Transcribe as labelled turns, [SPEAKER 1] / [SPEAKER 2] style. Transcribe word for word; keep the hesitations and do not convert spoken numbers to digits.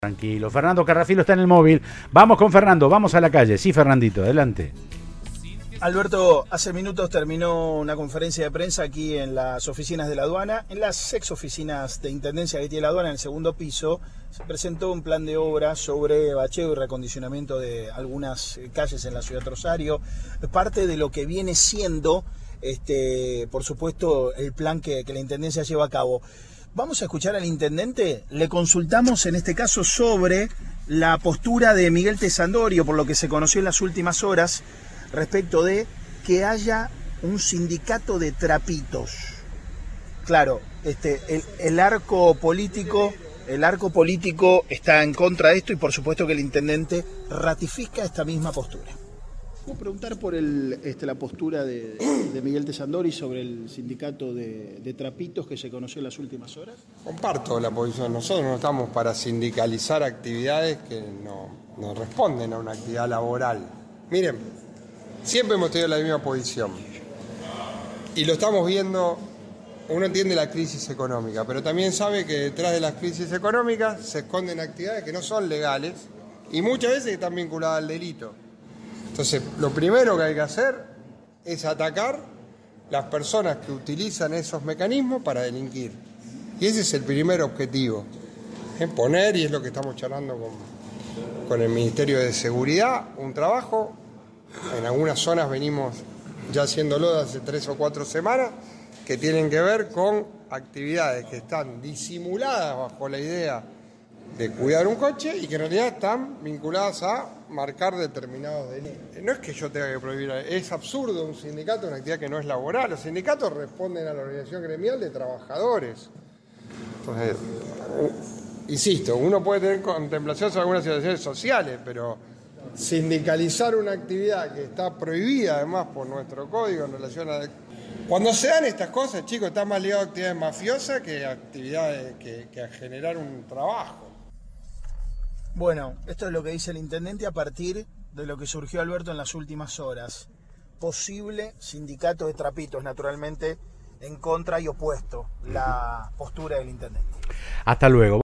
[SPEAKER 1] Tranquilo, Fernando Carrafilo está en el móvil. Vamos con Fernando, vamos a la calle. Sí, Fernandito, adelante.
[SPEAKER 2] Alberto, hace minutos terminó una conferencia de prensa aquí en las oficinas de la aduana. En las ex oficinas de intendencia que tiene la aduana, en el segundo piso, se presentó un plan de obra sobre bacheo y reacondicionamiento de algunas calles en la ciudad de Rosario. Parte de lo que viene siendo, este, por supuesto, el plan que, que la intendencia lleva a cabo. Vamos a escuchar al intendente. Le consultamos en este caso sobre la postura de Miguel Tesandorio, por lo que se conoció en las últimas horas, respecto de que haya un sindicato de trapitos. Claro, este, el, el arco político, el arco político está en contra de esto y por supuesto que el intendente ratifica esta misma postura. ¿Puedo preguntar por el, este, la postura de, de Miguel Tesandorio sobre el sindicato de, de trapitos que se conoció en las últimas horas?
[SPEAKER 3] Comparto la posición. Nosotros no estamos para sindicalizar actividades que no, no responden a una actividad laboral. Miren, siempre hemos tenido la misma posición. Y lo estamos viendo, uno entiende la crisis económica, pero también sabe que detrás de las crisis económicas se esconden actividades que no son legales y muchas veces están vinculadas al delito. Entonces, lo primero que hay que hacer es atacar las personas que utilizan esos mecanismos para delinquir. Y ese es el primer objetivo. Es poner, y es lo que estamos charlando con, con el Ministerio de Seguridad, un trabajo. En algunas zonas venimos ya haciéndolo de hace tres o cuatro semanas, que tienen que ver con actividades que están disimuladas bajo la idea de cuidar un coche y que en realidad están vinculadas a marcar determinados delitos. No es que yo tenga que prohibir, es absurdo un sindicato, una actividad que no es laboral. Los sindicatos responden a la organización gremial de trabajadores. Entonces, insisto, uno puede tener contemplación sobre algunas situaciones sociales, pero sindicalizar una actividad que está prohibida además por nuestro código en relación a... Cuando se dan estas cosas, chicos, está más ligado a actividades mafiosas que a actividades que, que a generar un trabajo.
[SPEAKER 2] Bueno, esto es lo que dice el intendente a partir de lo que surgió, Alberto, en las últimas horas. Posible sindicato de trapitos, naturalmente, en contra y opuesto la postura del intendente.
[SPEAKER 1] Hasta luego.